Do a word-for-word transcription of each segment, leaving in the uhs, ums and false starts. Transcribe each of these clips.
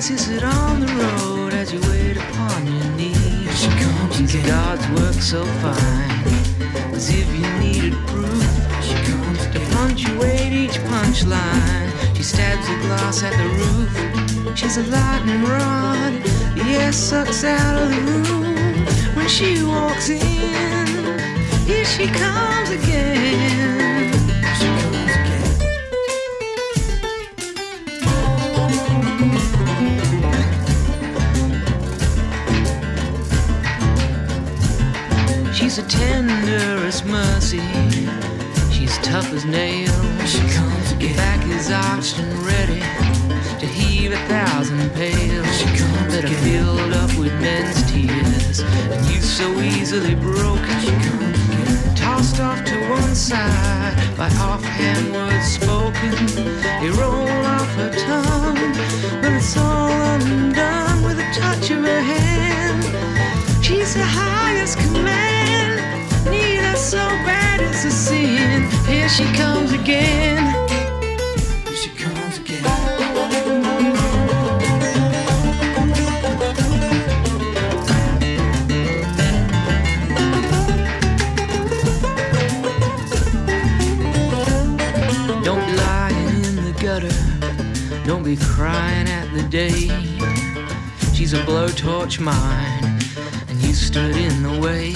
kisses it on the road as you wait upon your knees. She comes She's again. God's work so fine, as if you needed proof. She comes to punctuate each punchline. She stabs a glass at the roof. She's a lightning rod, the air sucks out of the room. When she walks in, here she comes again. She comes again. She's a tender as mercy. She's tough as nails. She comes again. Her back is arched and ready to heave a thousand pails. She comes that are filled up with men's tears, and you so easily broken. She comes again. Tossed off to one side by offhand words spoken. They roll off her tongue, but it's all undone with a touch of her hand. She's the highest command. Need her so bad it's a sin. Here she comes again. Here she comes again. Don't be lying in the gutter. Don't be crying at the day. She's a blowtorch mine, and you stood in the way.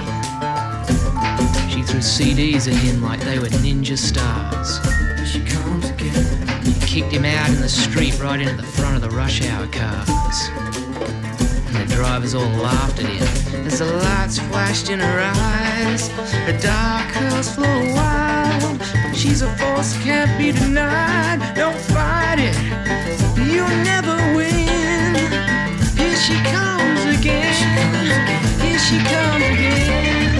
She threw C Ds at him like they were ninja stars. Here she comes again. You kicked him out in the street right into the front of the rush hour cars. And the drivers all laughed at him as the lights flashed in her eyes. Her dark curls flow wild. She's a force that can't be denied. Don't fight it, you'll never win. Here she comes again. Here she comes again.